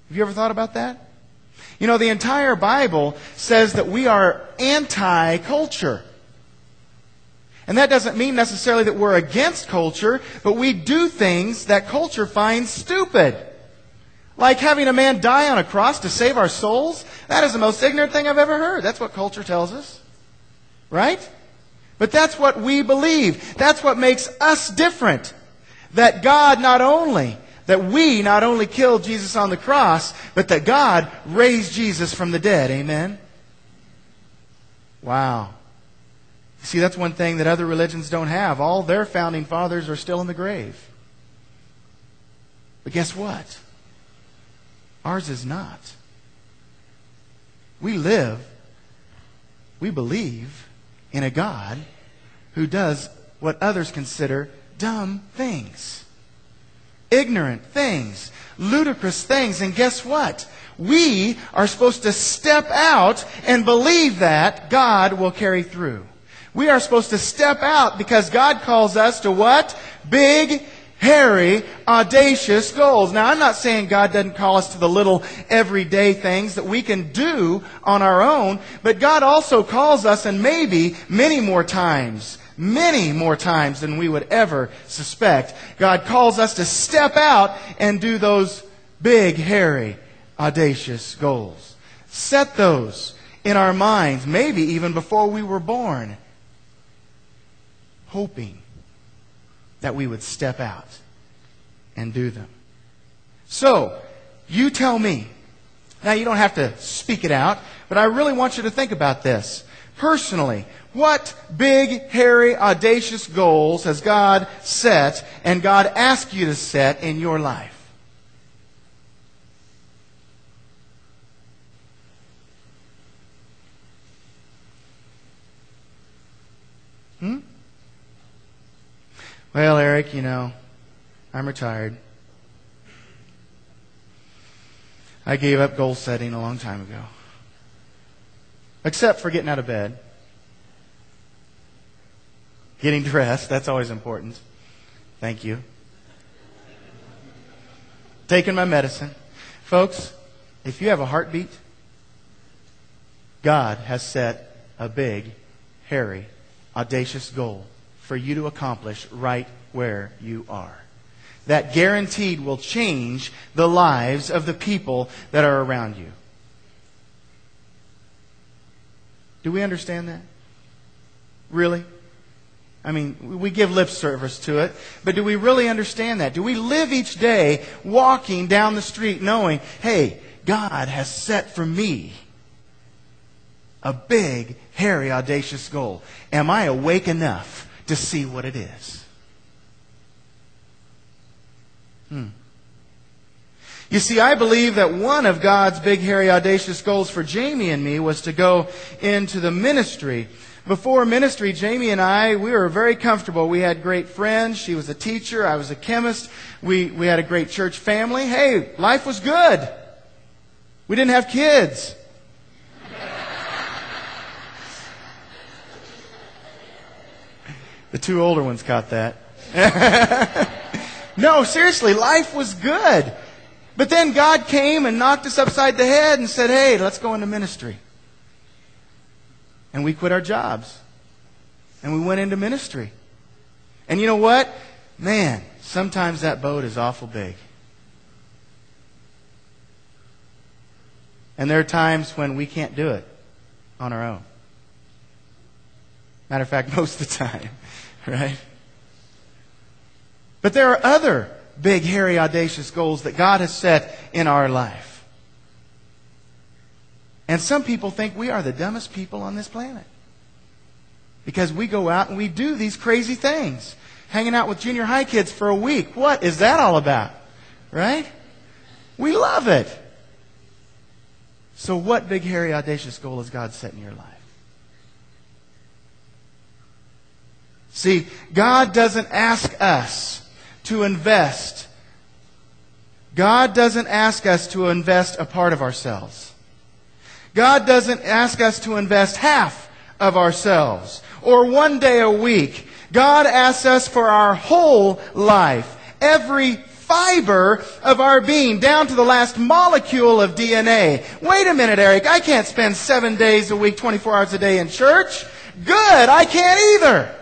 Have you ever thought about that? You know, the entire Bible says that we are anti-culture. And that doesn't mean necessarily that we're against culture, but we do things that culture finds stupid. Like having a man die on a cross to save our souls. That is the most ignorant thing I've ever heard. That's what culture tells us. Right? But that's what we believe. That's what makes us different. That we not only killed Jesus on the cross, but that God raised Jesus from the dead. Amen? Wow. See, that's one thing that other religions don't have. All their founding fathers are still in the grave. But guess what? Ours is not. We believe in a God who does what others consider dumb things. Ignorant things. Ludicrous things. And guess what? We are supposed to step out and believe that God will carry through. We are supposed to step out because God calls us to what? Big, hairy, audacious goals. Now, I'm not saying God doesn't call us to the little everyday things that we can do on our own, but God also calls us, and maybe many more times than we would ever suspect, God calls us to step out and do those big, hairy, audacious goals. Set those in our minds, maybe even before we were born, hoping that we would step out and do them. So, you tell me. Now, you don't have to speak it out, but I really want you to think about this. Personally, what big, hairy, audacious goals has God set and God asked you to set in your life? Well, Eric, I'm retired. I gave up goal setting a long time ago. Except for getting out of bed. Getting dressed, that's always important. Thank you. Taking my medicine. Folks, if you have a heartbeat, God has set a big, hairy, audacious goal for you to accomplish right where you are. That guaranteed will change the lives of the people that are around you. Do we understand that? Really? I mean, we give lip service to it, but do we really understand that? Do we live each day walking down the street knowing, hey, God has set for me a big, hairy, audacious goal? Am I awake enough to see what it is? You see, I believe that one of God's big, hairy, audacious goals for Jamie and me was to go into the ministry. Before ministry, Jamie and I, we were very comfortable. We had great friends. She was a teacher. I was a chemist. We had a great church family. Hey, life was good. We didn't have kids. The two older ones caught that. No, seriously, life was good. But then God came and knocked us upside the head and said, hey, let's go into ministry. And we quit our jobs. And we went into ministry. And you know what? Man, sometimes that boat is awful big. And there are times when we can't do it on our own. Matter of fact, most of the time. Right? But there are other big, hairy, audacious goals that God has set in our life. And some people think we are the dumbest people on this planet. Because we go out and we do these crazy things. Hanging out with junior high kids for a week. What is that all about? Right? We love it. So what big, hairy, audacious goal has God set in your life? See, God doesn't ask us to invest. God doesn't ask us to invest a part of ourselves. God doesn't ask us to invest half of ourselves or one day a week. God asks us for our whole life, every fiber of our being, down to the last molecule of DNA. Wait a minute, Eric, I can't spend 7 days a week, 24 hours a day in church. Good, I can't either.